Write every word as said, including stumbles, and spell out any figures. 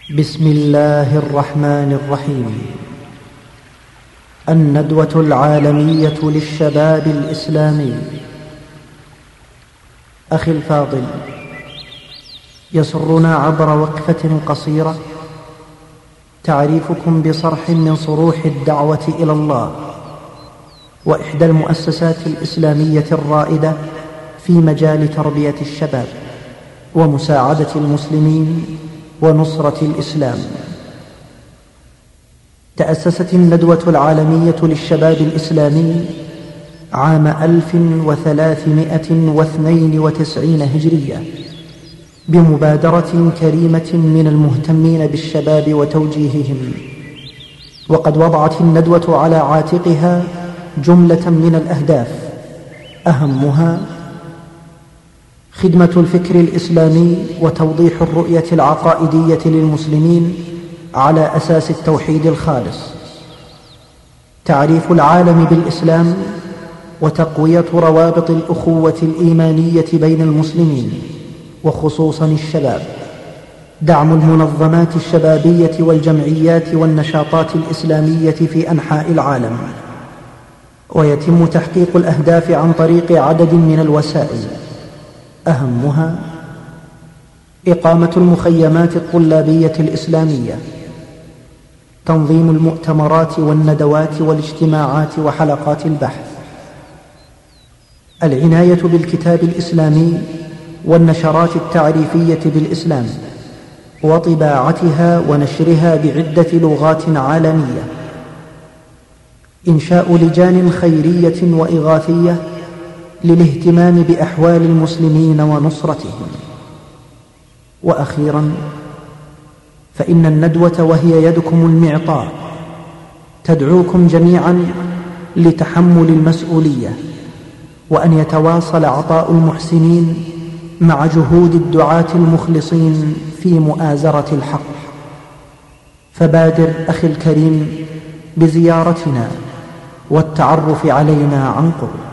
بسم الله الرحمن الرحيم. الندوة العالمية للشباب الإسلامي. أخي الفاضل، يسرنا عبر وقفة قصيرة تعريفكم بصرح من صروح الدعوة إلى الله، وإحدى المؤسسات الإسلامية الرائدة في مجال تربية الشباب ومساعدة المسلمين ونصرة الإسلام. تأسست الندوة العالمية للشباب الإسلامي عام ألف وثلاثمائة واثنين وتسعين هجرية بمبادرة كريمة من المهتمين بالشباب وتوجيههم، وقد وضعت الندوة على عاتقها جملة من الأهداف، أهمها خدمة الفكر الإسلامي وتوضيح الرؤية العقائدية للمسلمين على أساس التوحيد الخالص، تعريف العالم بالإسلام وتقوية روابط الأخوة الإيمانية بين المسلمين وخصوصا الشباب، دعم المنظمات الشبابية والجمعيات والنشاطات الإسلامية في أنحاء العالم. ويتم تحقيق الأهداف عن طريق عدد من الوسائل، أهمها إقامة المخيمات الطلابية الإسلامية، تنظيم المؤتمرات والندوات والاجتماعات وحلقات البحث، العناية بالكتاب الإسلامي والنشرات التعريفية بالإسلام وطباعتها ونشرها بعدة لغات عالمية، إنشاء لجان خيرية وإغاثية للاهتمام بأحوال المسلمين ونصرتهم. وأخيرا، فإن الندوة وهي يدكم المعطاء تدعوكم جميعا لتحمل المسؤولية، وأن يتواصل عطاء المحسنين مع جهود الدعاة المخلصين في مؤازرة الحق. فبادر أخي الكريم بزيارتنا والتعرف علينا عن قرب.